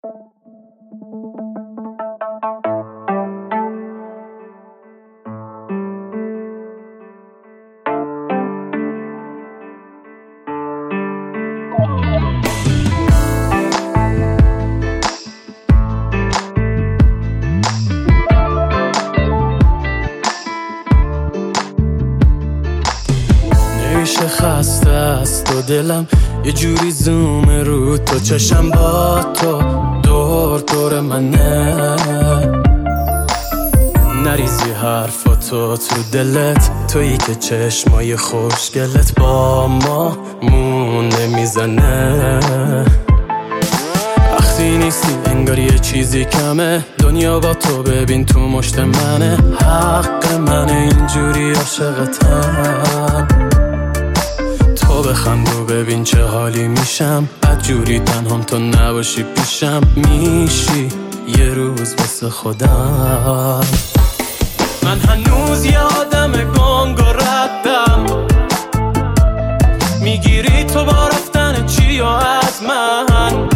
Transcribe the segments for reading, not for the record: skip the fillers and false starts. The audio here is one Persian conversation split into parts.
نمیشه خسته است و دلم یه جوری زومه رو تو چشم با تو دور دور منه نریزی حرفاتو تو دلت تویی که چشمای خوشگلت با ما مونه میزنه وقتی نیستی انگار یه چیزی کمه دنیا با تو ببین تو مشت منه حق منه اینجوری عاشقتم تو بخند و ببین چه حالی میشم بدجوری تنهام تو نباشی پیشم میشی یه روز واسه خودم من هنوز یه آدم گنگ و ردم میگیری تو با رفتن چی و از من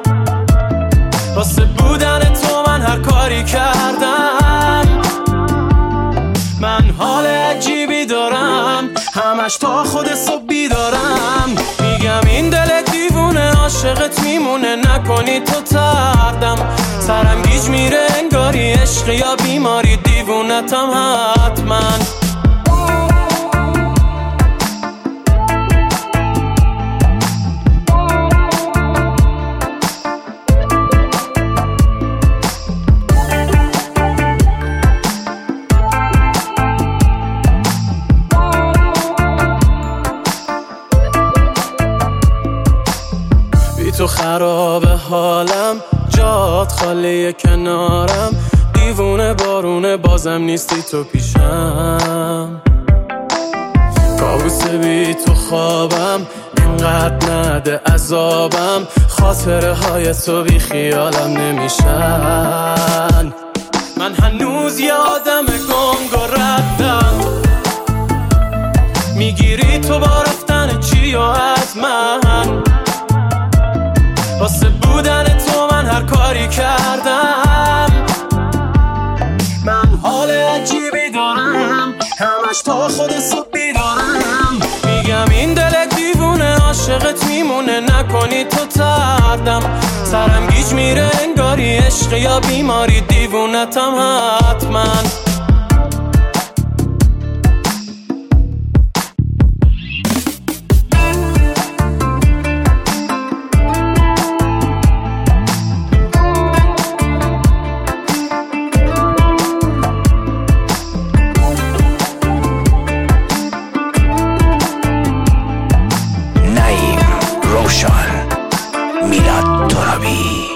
واسه بودن تو من هر کاری کردم من حال عجیبی دارم همش تا خود صبح بیدارم میگم این دل دیوونه عاشقت میمونه نکنی تو تردم سرم گیج میره انگاری عشق یا بیماری دیوونتم حتما تو خراب حالم جات خالی کنارم دیوونه بارونه بازم نیستی تو پیشم کابوس بی تو خوابم اینقدر نده عذابم خاطره های تو بی خیالم نمیشن من هنوز یه آدم گنگ و ردم میگیری تو با رفتن چی و از من واسه بودن تو من هر کاری کردم من حال عجیبی دارم همش تا خود صبح بیدارم میگم این دل دیوونه عاشقت میمونه نکنی تو تردم سرم گیج میره انگاری عشق یا بیماری دیوونتم حتما روشن میلاد ترابی